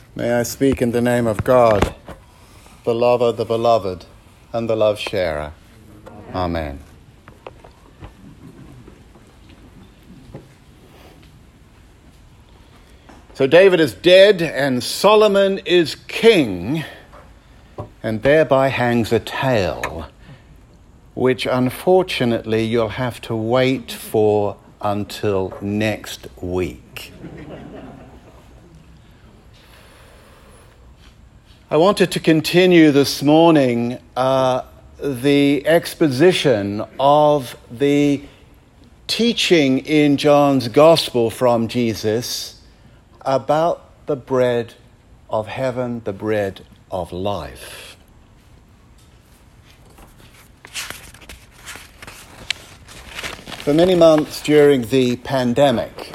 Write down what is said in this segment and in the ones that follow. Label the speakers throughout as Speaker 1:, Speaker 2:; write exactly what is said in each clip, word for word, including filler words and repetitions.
Speaker 1: May I speak in the name of God, the lover, the beloved, and the love sharer. Amen. So David is dead and Solomon is king, and thereby hangs a tale, which unfortunately you'll have to wait for until next week. I wanted to continue this morning uh, the exposition of the teaching in John's Gospel from Jesus about the bread of heaven, the bread of life. For many months during the pandemic,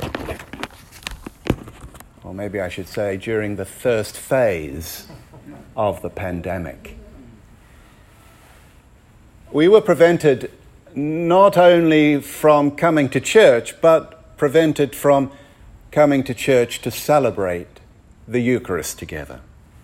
Speaker 1: or maybe I should say during the first phase of the pandemic, we were prevented not only from coming to church, but prevented from coming to church to celebrate the Eucharist together.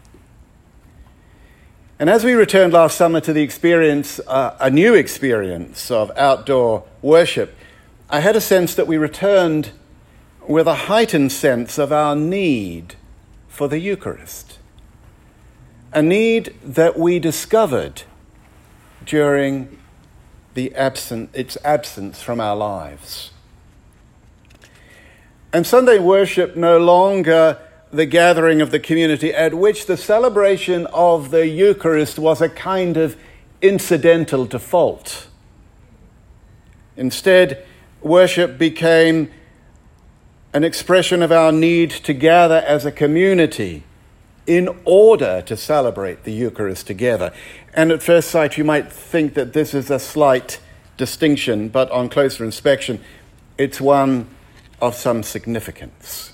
Speaker 1: And as we returned last summer to the experience, uh, a new experience of outdoor worship, I had a sense that we returned with a heightened sense of our need for the Eucharist. A need that we discovered during the absent, its absence from our lives. And Sunday worship no longer the gathering of the community at which the celebration of the Eucharist was a kind of incidental default. Instead, worship became an expression of our need to gather as a community in order to celebrate the Eucharist together. And at first sight, you might think that this is a slight distinction, but on closer inspection, it's one of some significance.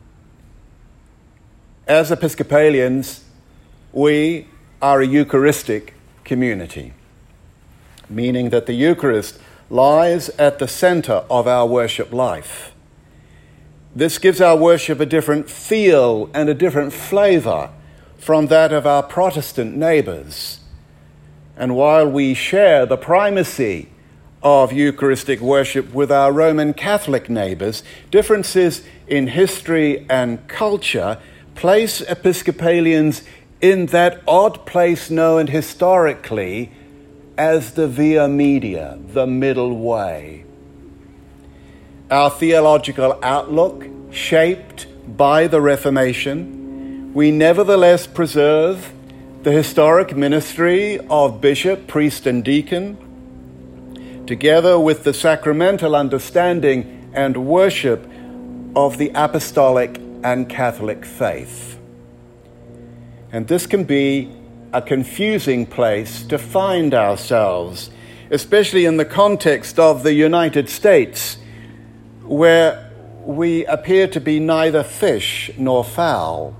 Speaker 1: As Episcopalians, we are a Eucharistic community, meaning that the Eucharist lies at the center of our worship life. This gives our worship a different feel and a different flavor from that of our Protestant neighbors. And while we share the primacy of Eucharistic worship with our Roman Catholic neighbors, differences in history and culture place Episcopalians in that odd place known historically as the via media, the middle way. Our theological outlook, shaped by the Reformation, we nevertheless preserve the historic ministry of bishop, priest, and deacon, together with the sacramental understanding and worship of the apostolic and Catholic faith. And this can be a confusing place to find ourselves, especially in the context of the United States, where we appear to be neither fish nor fowl,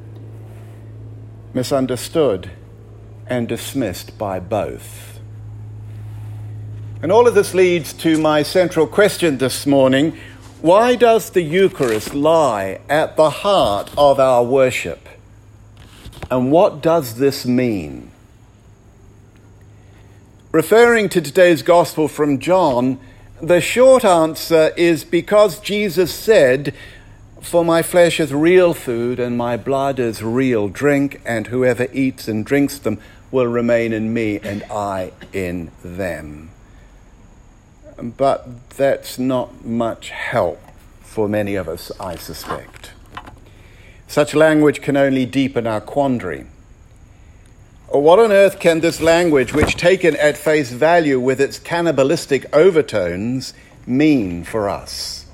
Speaker 1: misunderstood and dismissed by both. And all of this leads to my central question this morning: why does the Eucharist lie at the heart of our worship? And what does this mean? Referring to today's Gospel from John, the short answer is because Jesus said, "For my flesh is real food and my blood is real drink, and whoever eats and drinks them will remain in me and I in them." But that's not much help for many of us, I suspect. Such language can only deepen our quandary. What on earth can this language, which taken at face value with its cannibalistic overtones, mean for us?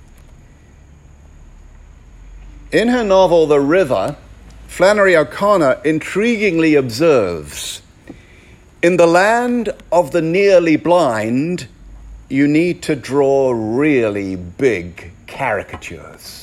Speaker 1: In her novel, The River, Flannery O'Connor intriguingly observes, "In the land of the nearly blind, you need to draw really big caricatures."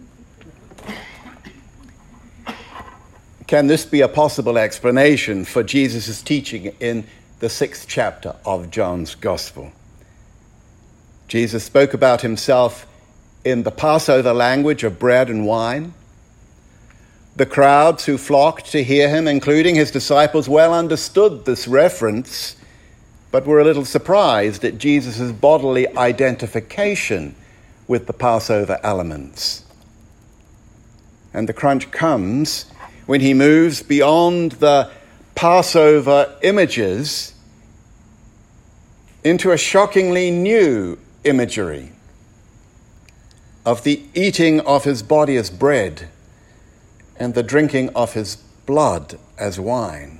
Speaker 1: Can this be a possible explanation for Jesus' teaching in the sixth chapter of John's Gospel? Jesus spoke about himself in the Passover language of bread and wine. The crowds who flocked to hear him, including his disciples, well understood this reference, but were a little surprised at Jesus' bodily identification with the Passover elements. And the crunch comes when he moves beyond the Passover images into a shockingly new imagery of the eating of his body as bread and the drinking of his blood as wine.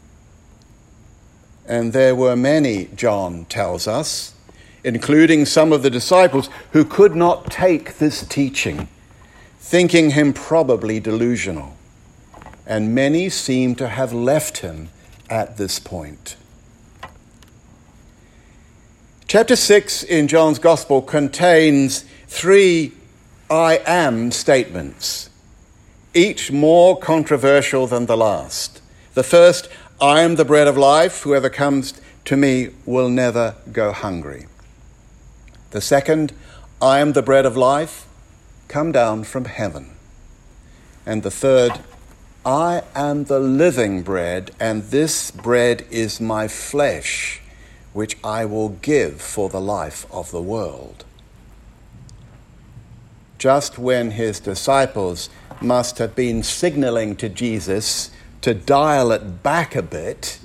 Speaker 1: And there were many, John tells us, including some of the disciples, who could not take this teaching, thinking him probably delusional. And many seem to have left him at this point. Chapter six in John's Gospel contains three I am statements, each more controversial than the last. The first, I am the bread of life. Whoever comes to me will never go hungry. The second, I am the bread of life, come down from heaven. And the third, I am the living bread, and this bread is my flesh, which I will give for the life of the world. Just when his disciples must have been signaling to Jesus to dial it back a bit,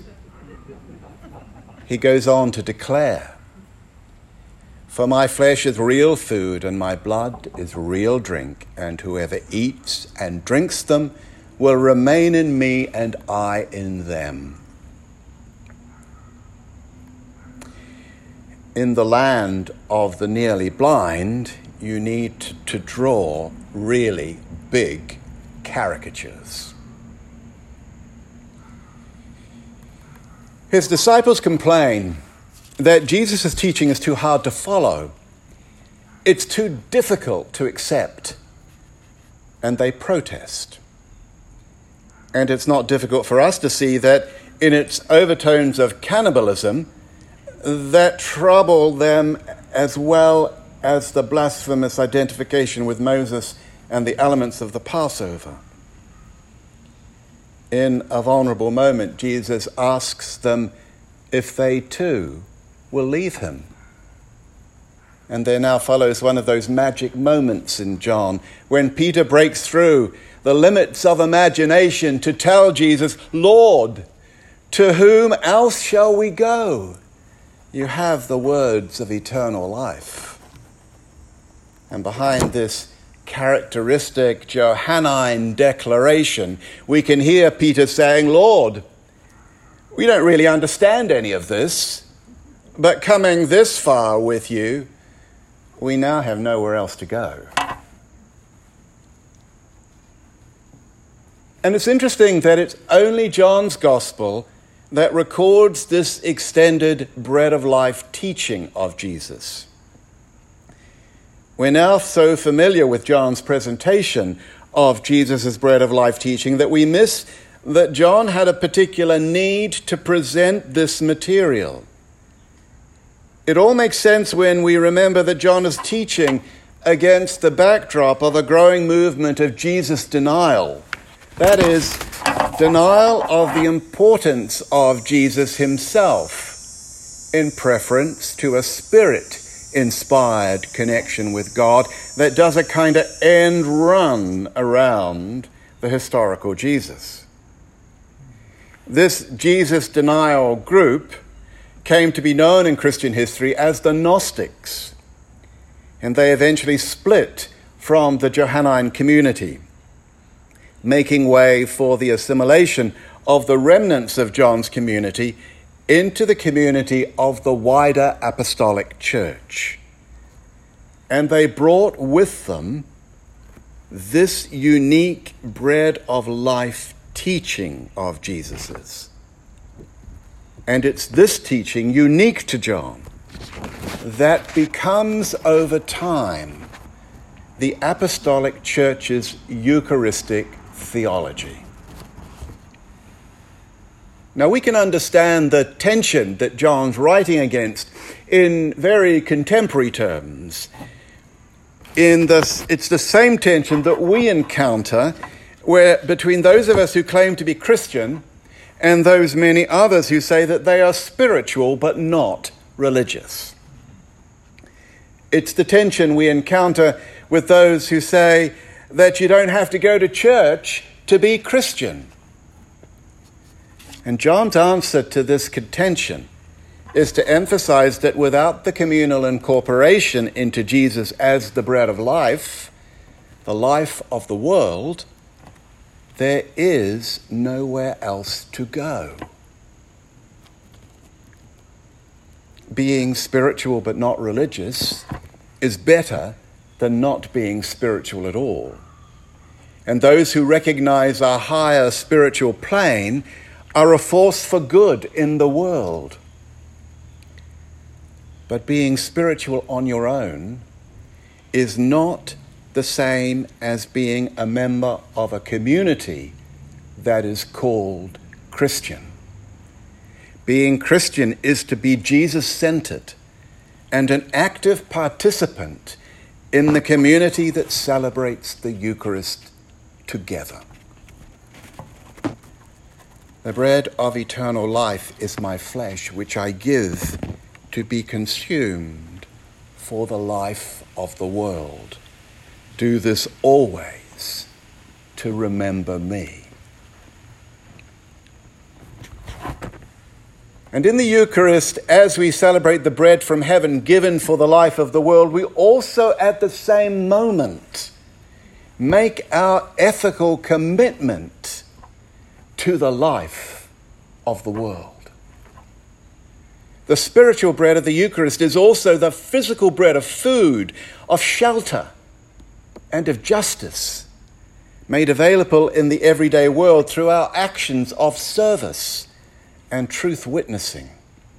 Speaker 1: he goes on to declare, for my flesh is real food and my blood is real drink, and whoever eats and drinks them will remain in me and I in them. In the land of the nearly blind, you need to draw really big caricatures. His disciples complain that Jesus' teaching is too hard to follow. It's too difficult to accept. And they protest. And it's not difficult for us to see that in its overtones of cannibalism that trouble them as well as the blasphemous identification with Moses and the elements of the Passover. In a vulnerable moment, Jesus asks them if they too will leave him. And there now follows one of those magic moments in John when Peter breaks through the limits of imagination to tell Jesus, Lord, to whom else shall we go? You have the words of eternal life. And behind this characteristic Johannine declaration, we can hear Peter saying, Lord, we don't really understand any of this, but coming this far with you, we now have nowhere else to go. And it's interesting that it's only John's Gospel that records this extended bread of life teaching of Jesus. We're now so familiar with John's presentation of Jesus' bread of life teaching that we miss that John had a particular need to present this material. It all makes sense when we remember that John is teaching against the backdrop of a growing movement of Jesus denial. That is, denial of the importance of Jesus himself in preference to a spirit-inspired connection with God that does a kind of end run around the historical Jesus. This Jesus denial group came to be known in Christian history as the Gnostics, and they eventually split from the Johannine community, making way for the assimilation of the remnants of John's community into the community of the wider apostolic church. And they brought with them this unique bread of life teaching of Jesus's. And it's this teaching, unique to John, that becomes over time the apostolic church's Eucharistic theology. Now we can understand the tension that John's writing against in very contemporary terms. In this, it's the same tension that we encounter where between those of us who claim to be Christian and those many others who say that they are spiritual but not religious. It's the tension we encounter with those who say that you don't have to go to church to be Christian. And John's answer to this contention is to emphasize that without the communal incorporation into Jesus as the bread of life, the life of the world, there is nowhere else to go. Being spiritual but not religious is better than not being spiritual at all. And those who recognize our higher spiritual plane are a force for good in the world. But being spiritual on your own is not the same as being a member of a community that is called Christian. Being Christian is to be Jesus-centered and an active participant in the community that celebrates the Eucharist together. The bread of eternal life is my flesh, which I give to be consumed for the life of the world. Do this always to remember me. And in the Eucharist, as we celebrate the bread from heaven given for the life of the world, we also at the same moment make our ethical commitment to the life of the world. The spiritual bread of the Eucharist is also the physical bread of food, of shelter, and of justice, made available in the everyday world through our actions of service and truth witnessing.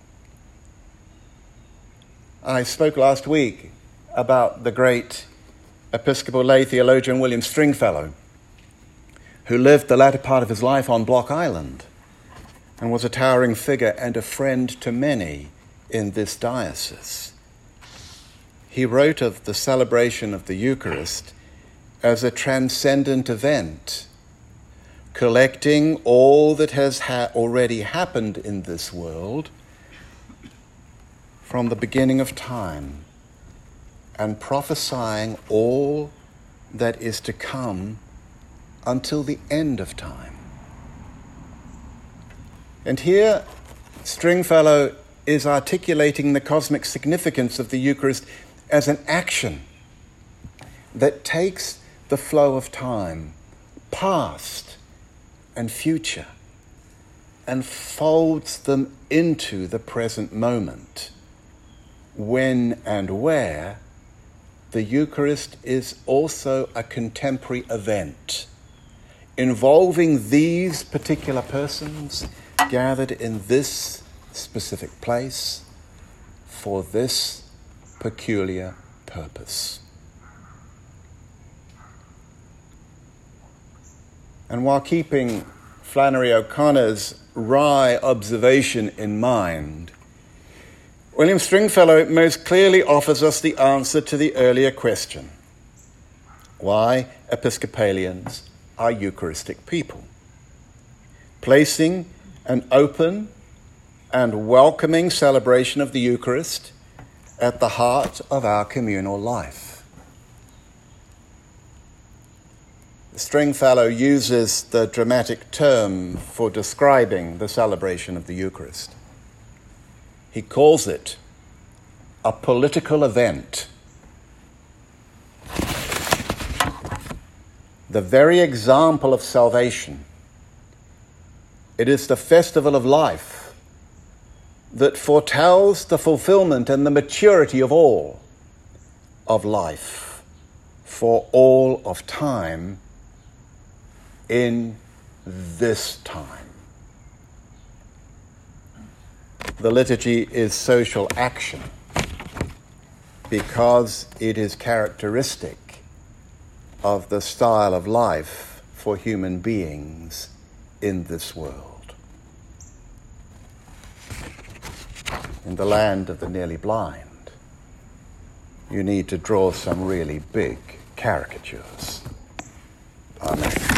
Speaker 1: I spoke last week about the great Episcopal lay theologian William Stringfellow, who lived the latter part of his life on Block Island and was a towering figure and a friend to many in this diocese. He wrote of the celebration of the Eucharist as a transcendent event, collecting all that has ha- already happened in this world from the beginning of time and prophesying all that is to come until the end of time. And here, Stringfellow is articulating the cosmic significance of the Eucharist as an action that takes the flow of time, past and future, and folds them into the present moment, when and where the Eucharist is also a contemporary event involving these particular persons gathered in this specific place for this peculiar purpose. And while keeping Flannery O'Connor's wry observation in mind, William Stringfellow most clearly offers us the answer to the earlier question: why Episcopalians are Eucharistic people, placing an open and welcoming celebration of the Eucharist at the heart of our communal life. Stringfellow uses the dramatic term for describing the celebration of the Eucharist. He calls it a political event. The very example of salvation. It is the festival of life that foretells the fulfillment and the maturity of all of life for all of time in this time. The liturgy is social action because it is characteristic of the style of life for human beings in this world. In the land of the nearly blind, you need to draw some really big caricatures. Amen.